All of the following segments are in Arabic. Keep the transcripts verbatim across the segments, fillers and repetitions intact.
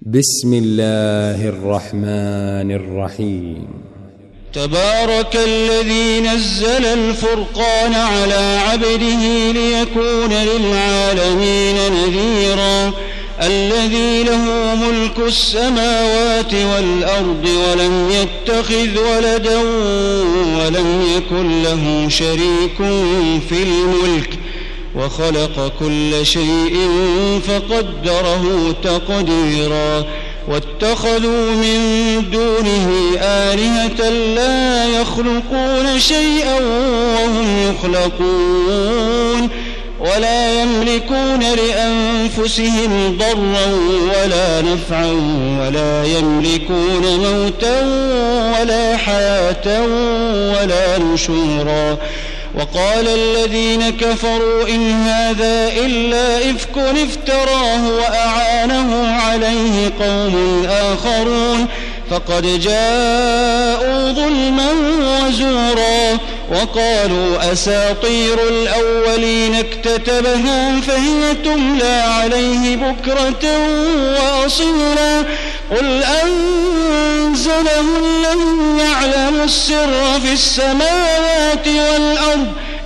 بسم الله الرحمن الرحيم. تبارك الذي نزل الفرقان على عبده ليكون للعالمين نذيرا الذي له ملك السماوات والأرض ولم يتخذ ولدا ولم يكن له شريك في الملك وخلق كل شيء فقدره تقديرا واتخذوا من دونه آلهة لا يخلقون شيئا وهم يخلقون ولا يملكون لأنفسهم ضرا ولا نفعا ولا يملكون موتا ولا حياة ولا نشورا. وقال الذين كفروا إن هذا إلا إفك افتراه وأعانه عليه قوم آخرون فقد جاءوا ظلما وزورا. وقالوا أساطير الأولين اكتتبها فهي تملى عليه بكرة وأصيلا قل أنزله الذي يعلم السر في السماوات والأرض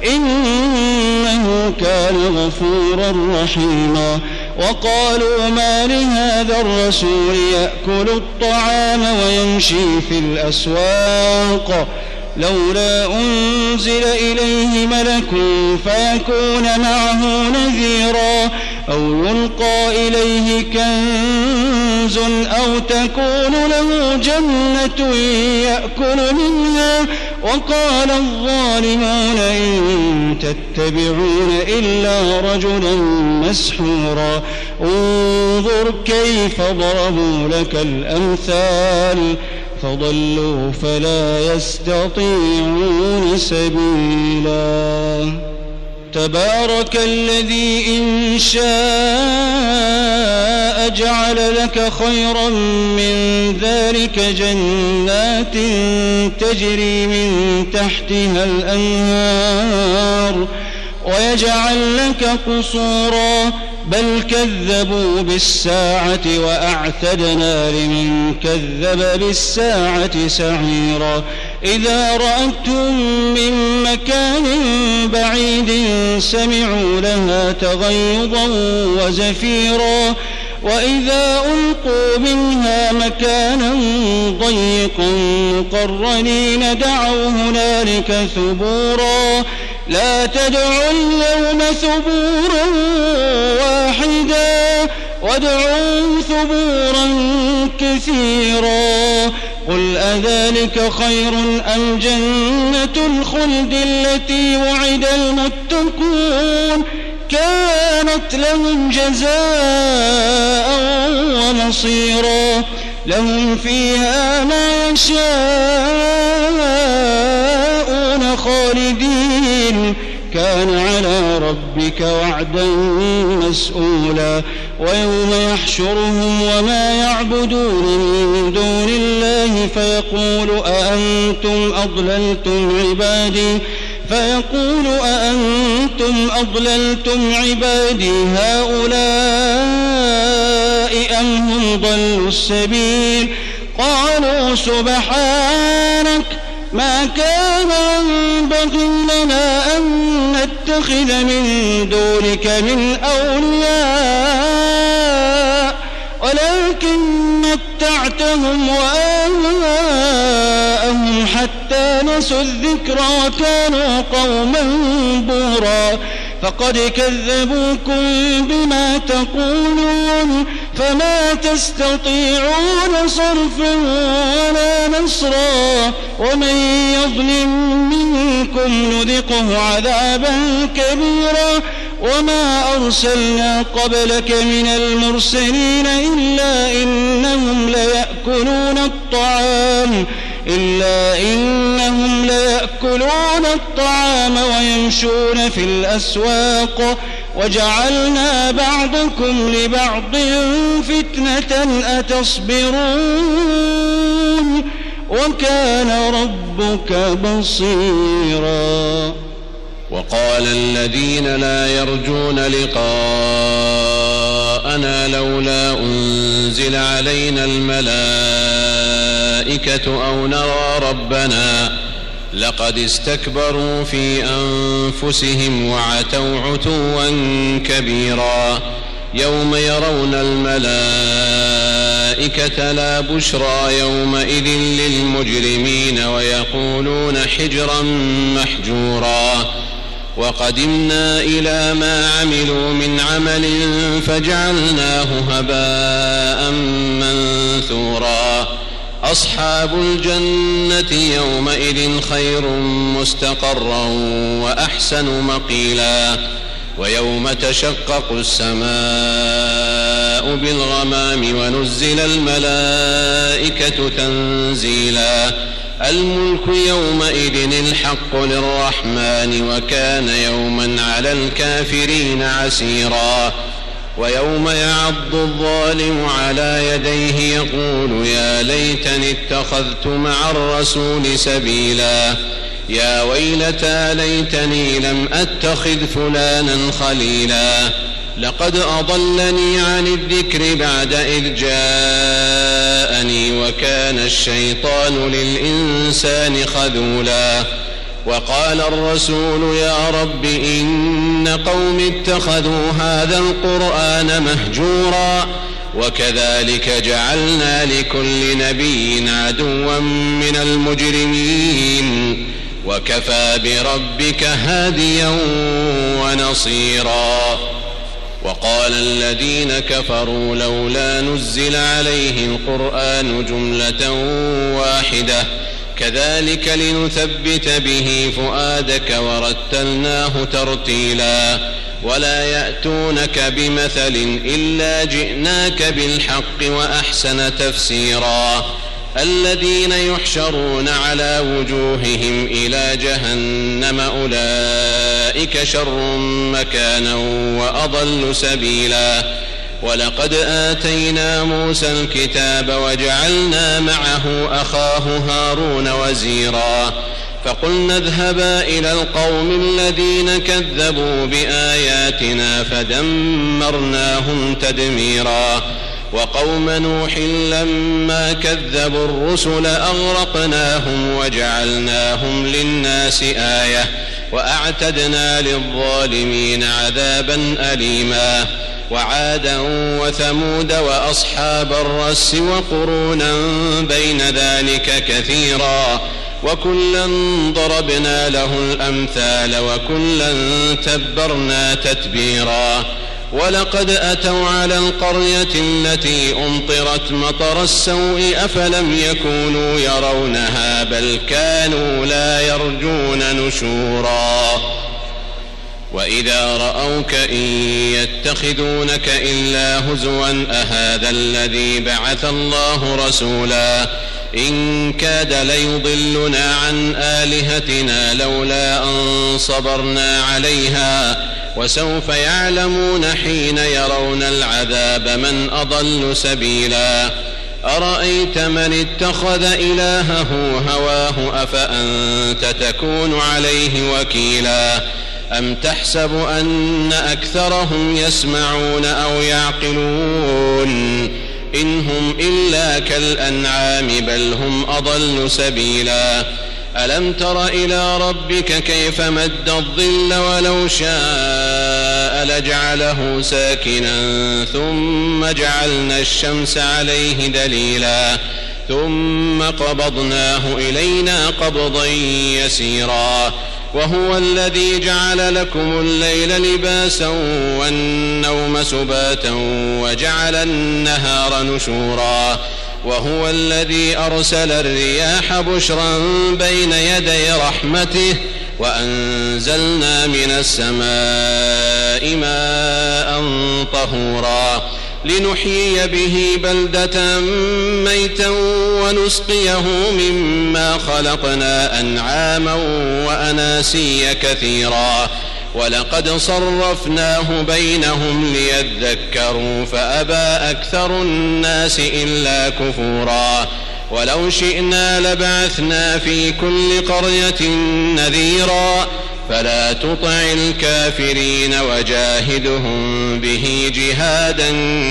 إنه كان غفورا رحيما. وقالوا ما لهذا الرسول يأكل الطعام ويمشي في الأسواق لولا أنزل إليه ملك فيكون معه نذيرا أو يلقى إليه كنز أو تكون له جنة يأكل منها. وقال الظالمون إن تتبعون إلا رجلا مسحورا انظر كيف ضربوا لك الأمثال فضلوا فلا يستطيعون سبيلا. تبارك الذي إن شاء جعل لك خيرا من ذلك جنات تجري من تحتها الأنهار ويجعل لك قصورا بل كذبوا بالساعة وأعتدنا لمن كذب بالساعة سعيرا. إذا رأتهم من مكان بعيد سمعوا لها تغيظا وزفيرا وإذا ألقوا منها مكانا ضيقا مقرنين دعوا هنالك ثبورا لا تدعوا اليوم ثبورا واحدا وادعوا ثبورا كثيرا. قل أذلك خير أم جنة الخلد التي وعد المتقون كانت لهم جزاء ومصيرا لهم فيها ما يشاءون خالدين كان على ربك وعدا مسؤولا. ويوم يحشرهم وما يعبدون من دون الله فيقول أأنتم أضللتم عبادي فيقول أأنتم أضللتم عبادي هؤلاء أم هم ضلوا السبيل قالوا سبحانك ما كان ينبغي لنا أن نتخذ من دونك من أولياء ولكن متعتهم وآباءهم حتى نسوا الذكر وكانوا قوما بورا. فقد كذبوكم بما تقولون فما تستطيعون صرفا ولا نصرا ومن يظلم منكم نذقه عذابا كبيرا. وما أرسلنا قبلك من المرسلين إلا إنهم ليأكلون الطعام إلا إنهم ليأكلون الطعام ويمشون في الأسواق وجعلنا بعضكم لبعض فتنة أتصبرون وكان ربك بصيرا. وقال الذين لا يرجون لقاءنا ربنا لولا أنزل علينا الملائكة أو نرى ربنا لقد استكبروا في أنفسهم وعتوا عتوا كبيرا يوم يرون الملائكة لا بشرى يومئذ للمجرمين ويقولون حجرا محجورا وقدمنا إلى ما عملوا من عمل فجعلناه هباء منثورا أصحاب الجنة يومئذ خير مستقرا وأحسن مقيلا ويوم تشقق السماء بالغمام ونزل الملائكة تنزيلا الملك يومئذ الحق للرحمن وكان يوما على الكافرين عسيرا ويوم يعض الظالم على يديه يقول يا ليتني اتخذت مع الرسول سبيلا يا ويلتى ليتني لم أتخذ فلانا خليلا لقد أضلني عن الذكر بعد إذ جاءني وكان الشيطان للإنسان خذولا وقال الرسول يا رب إن قوم اتخذوا هذا القرآن مهجورا وكذلك جعلنا لكل نبي عدوا من المجرمين وكفى بربك هاديا ونصيرا وقال الذين كفروا لولا نزل عليه القرآن جملة واحدة كذلك لنثبت به فؤادك ورتلناه ترتيلا ولا يأتونك بمثل إلا جئناك بالحق وأحسن تفسيرا الذين يحشرون على وجوههم إلى جهنم أولئك شر مكانا وأضل سبيلا ولقد آتينا موسى الكتاب وجعلنا معه أخاه هارون وزيرا فقلنا اذهبا إلى القوم الذين كذبوا بآياتنا فدمرناهم تدميرا وقوم نوح لما كذبوا الرسل أغرقناهم وجعلناهم للناس آية وأعتدنا للظالمين عذابا أليما وعادا وثمود وأصحاب الرس وقرونا بين ذلك كثيرا وكلا ضربنا له الأمثال وكلا تبرنا تتبيرا ولقد أتوا على القرية التي أمطرت مطر السوء أفلم يكونوا يرونها بل كانوا لا يرجون نشورا وإذا رأوك إن يتخذونك إلا هزوا أهذا الذي بعث الله رسولا إن كاد ليضلنا عن آلهتنا لولا أن صبرنا عليها وسوف يعلمون حين يرون العذاب من أضل سبيلا أرأيت من اتخذ إلهه هواه أفأنت تكون عليه وكيلا أم تحسب أن أكثرهم يسمعون أو يعقلون إن هم إلا كالأنعام بل هم أضل سبيلا ألم تر إلى ربك كيف مد الظل ولو شاء لجعله ساكنا ثم جعلنا الشمس عليه دليلا ثم قبضناه إلينا قبضا يسيرا وهو الذي جعل لكم الليل لباسا والنوم سباتا وجعل النهار نشورا وهو الذي أرسل الرياح بشرا بين يدي رحمته وأنزلنا من السماء ماء طهورا لنحيي به بلدة ميتا ونسقيه مما خلقنا أنعاما وأناسيا كثيرا ولقد صرفناه بينهم ليذكروا فأبى أكثر الناس إلا كفورا ولو شئنا لبعثنا في كل قرية نذيرا فلا تطع الكافرين وجاهدهم به جهادا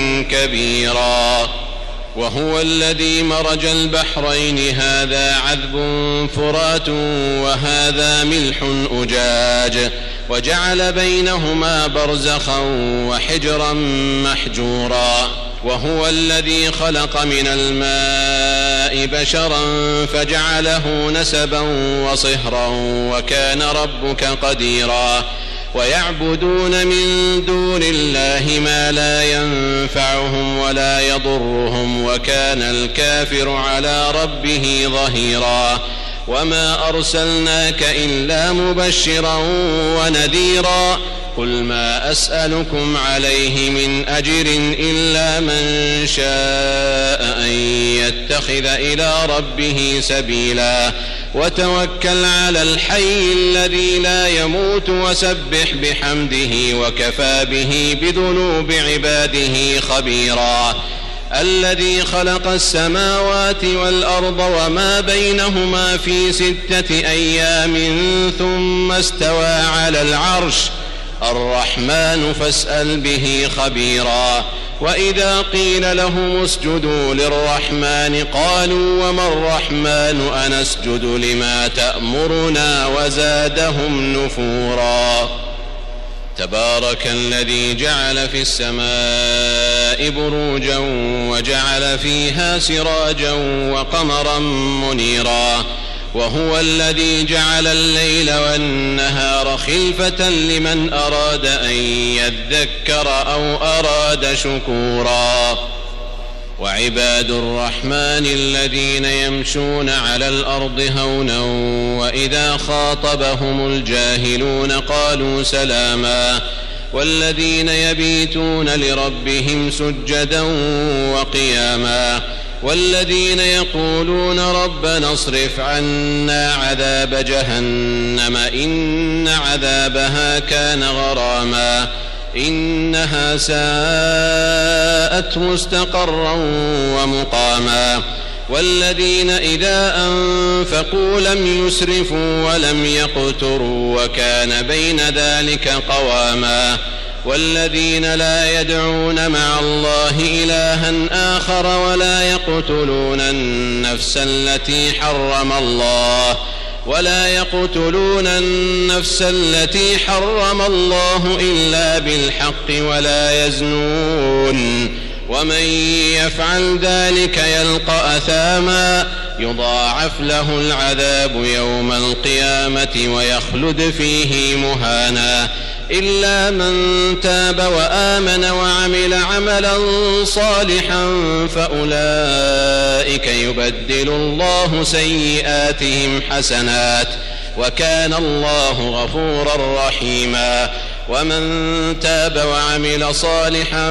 كبيرا. وهو الذي مرج البحرين هذا عذب فرات وهذا ملح أجاج وجعل بينهما برزخا وحجرا محجورا. وهو الذي خلق من الماء بشرا فجعله نسبا وصهرا وكان ربك قديرا. ويعبدون من دون الله ما لا ينفعهم ولا يضرهم وكان الكافر على ربه ظهيرا. وما أرسلناك إلا مبشرا ونذيرا. قل ما أسألكم عليه من أجر إلا من شاء أن يتخذ إلى ربه سبيلا. وتوكل على الحي الذي لا يموت وسبح بحمده وكفى به بذنوب عباده خبيرا. الذي خلق السماوات والأرض وما بينهما في ستة أيام ثم استوى على العرش الرحمن فاسأل به خبيرا. وإذا قيل لهم اسجدوا للرحمن قالوا وما الرحمن أنسجد لما تأمرنا وزادهم نفورا. تبارك الذي جعل في السماء بروجا وجعل فيها سراجا وقمرا منيرا. وهو الذي جعل الليل والنهار خلفة لمن أراد أن يذكر أو أراد شكورا. وعباد الرحمن الذين يمشون على الأرض هونا وإذا خاطبهم الجاهلون قالوا سلاما. والذين يبيتون لربهم سجدا وقياما. والذين يقولون ربنا اصرف عنا عذاب جهنم إن عذابها كان غراما إنها ساءت مستقرا ومقاما. والذين إذا أنفقوا لم يسرفوا ولم يقتروا وكان بين ذلك قواما. والذين لا يدعون مع الله إلها آخر ولا يقتلون النفس التي حرم الله ولا يقتلون النفس التي حرم الله إلا بالحق ولا يزنون. ومن يفعل ذلك يلقى أثاما يضاعف له العذاب يوم القيامة ويخلد فيه مهانا إلا من تاب وآمن وعمل عملا صالحا فأولئك يبدل الله سيئاتهم حسنات وكان الله غفورا رحيما. ومن تاب وعمل صالحا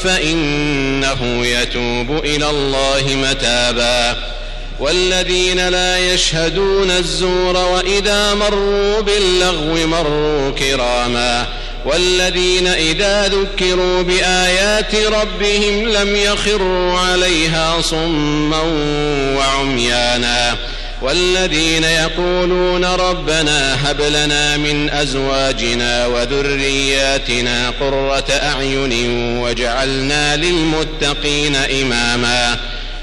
فإنه يتوب إلى الله متابا. والذين لا يشهدون الزور وإذا مروا باللغو مروا كراما. والذين إذا ذكروا بآيات ربهم لم يخروا عليها صما وعميانا. والذين يقولون ربنا هب لنا من أزواجنا وذرياتنا قرة أعين واجعلنا للمتقين إماما.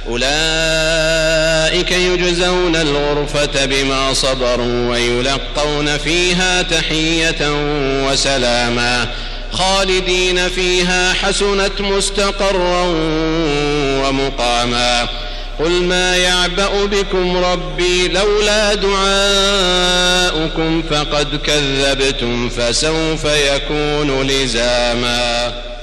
أولئك يجزون الغرفة بما صبروا ويلقون فيها تحية وسلاما خالدين فيها حسنت مستقرا ومقاما. قل ما يعبأ بكم ربي لولا دعاؤكم فقد كذبتم فسوف يكون لزاما.